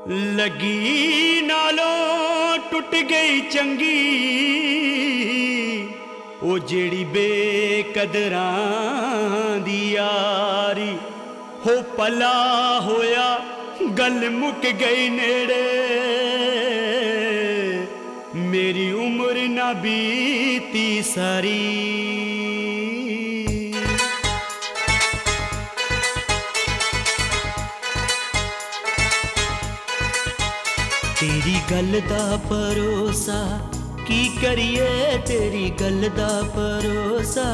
लगी नालों टुट गई चंगी ओ जेड़ी बेकदरां दी यारी हो पला होया गल मुक गई नेड़े मेरी उम्र ना बीती सारी। तेरी गल दा भरोसा की करिए तेरी गल दा भरोसा।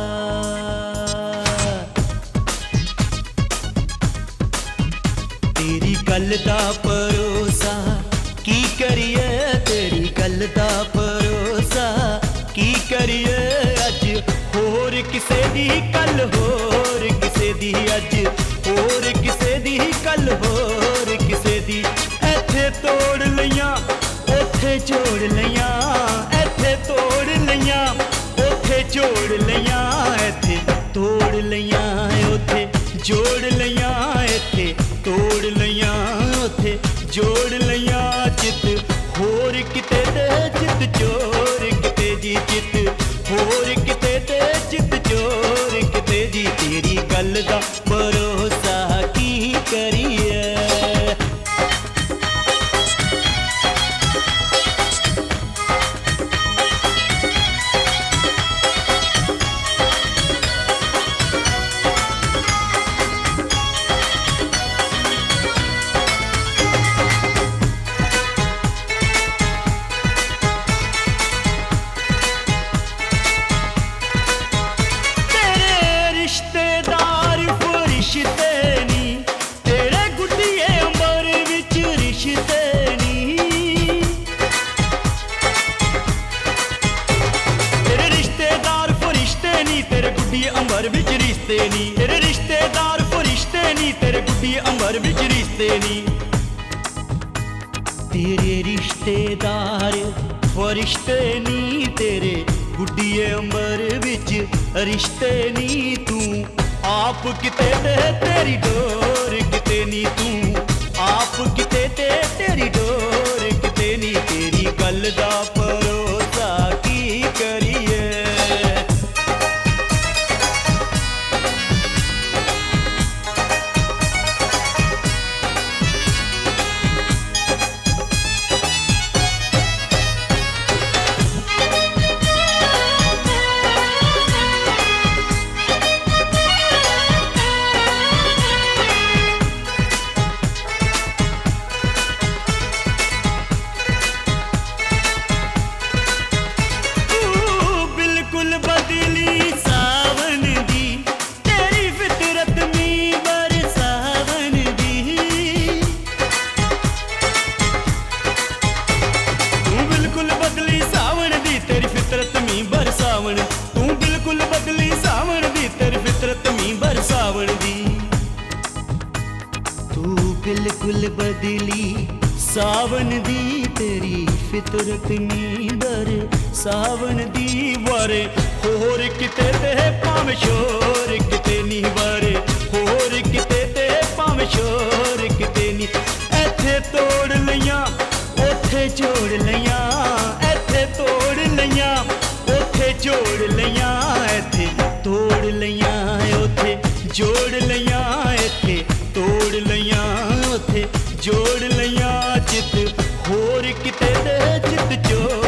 तेरी गल दा भरोसा की करिए तेरी गल दा भरोसा की करिए अज होर किसे दी कल होर किसे दी अज होर किसे दी कल होर किसे दी। एथे तोड़ लियां ओथे जोड़ लियां एथे तोड़ लियां ओथे जोड़ लियां एथे तोड़ लियां ओथे जोड़ लियां एथे तोड़ लियां ओथे जोड़ लियां चित होर किते ते चित चोर किते जी चित होर किते ते चित चोर किते जी। तेरी गल दा भरोसा की करिए। अंबर विच रिश्ते नी तेरे रिश्तेदार फरिश्ते नी तेरे गुड्डी अंबर विच रिश्ते नी। तेरे रिश्तेदार फरिश्ते नी तेरे गुड्डिए अंबर विच रिश्ते नी। तू आप किते ते तेरी डोर किते नी तू आप किते ते तेरी डोर किते नी। तेरी गल दा भरोसा की करिए। तू बिल्कुल बदली सावण दी तेरी फितरत मी बरसावण दी। तू बिल्कुल बदली सावण दी तेरी फितरत मी बरसावण दी। वारे होर किते ते भावें शोर किते नी वारे होर किते ते भावें शोर किते नी। एथे तोड़ लियां ओथे जोड़ लियां एथे तोड़ लियां ओथे जोड़ लियां एथे तोड़ लियां ओथे जोड़ लियां एथे तोड़ लियां ओथे जोड़ लियां चित होर किते ते चित चोर